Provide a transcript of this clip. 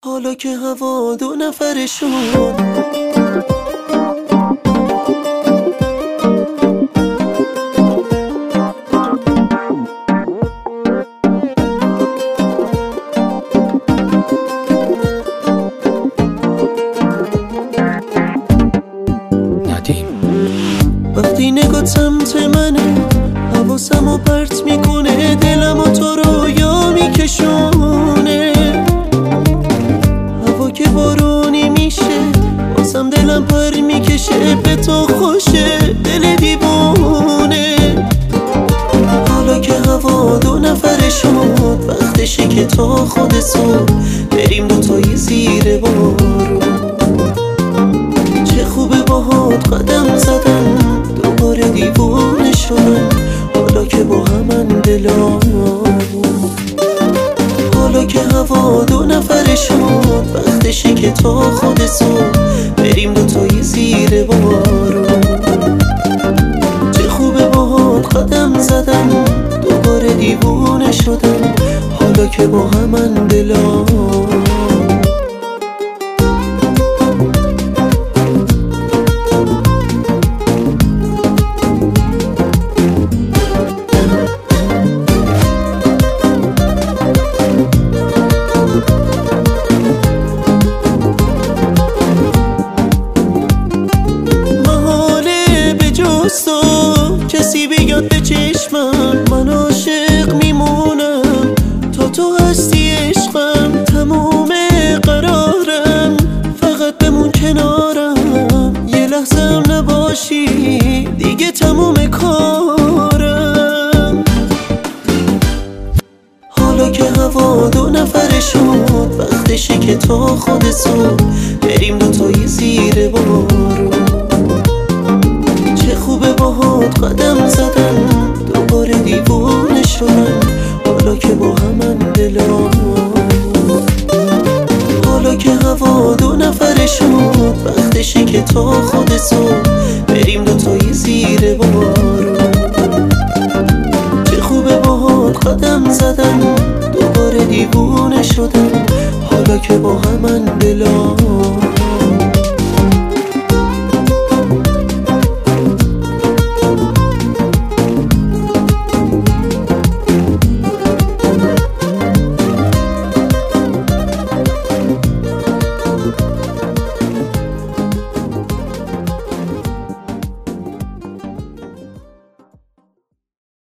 حالا که هوا دو نفره شد، وقتی نگاه سمت منه حواسمو پرت میکنه، دلمو تو رویا میکشونه. هوا که بارونی میشه بازم دلم پر میکشه، به تو خوشه دل دیوونه. حالا که هوا دو نفره شد، وقتشه که تا خود صبح بریم دوتایی زیر بارون. چه خوبه باهات قدم زدن، دوباره دیوونه شدم حالا که با همن دلامون. حالا که هوا دو نفره شد، وقتشه که تا خود صبح بریم دوتایی زیر بارون. چه خوبه باهات قدم زدم، دوباره دیوونه شدم حالا که با همن دلامون. کسی بیاد به چشمم، من عاشق میمونم تا تو هستی عشقم. تموم قرارم فقط بمون کنارم، یه لحظه هم نباشی دیگه تموم کارم. حالا که هوا دو نفره شد، وقتشه که تا خود صبح بریم دوتایی زیر بارون. چه خوبه باهات قدم زدن، دوباره دیوونه شدم حالا که با همن دلامون. حالا که هوا دو نفره شد، وقتشه که تا خود صبح بریم دوتایی زیر بارون. چه خوبه باهات قدم زدن، دوباره دیوونه شدم حالا که با همن دلامون.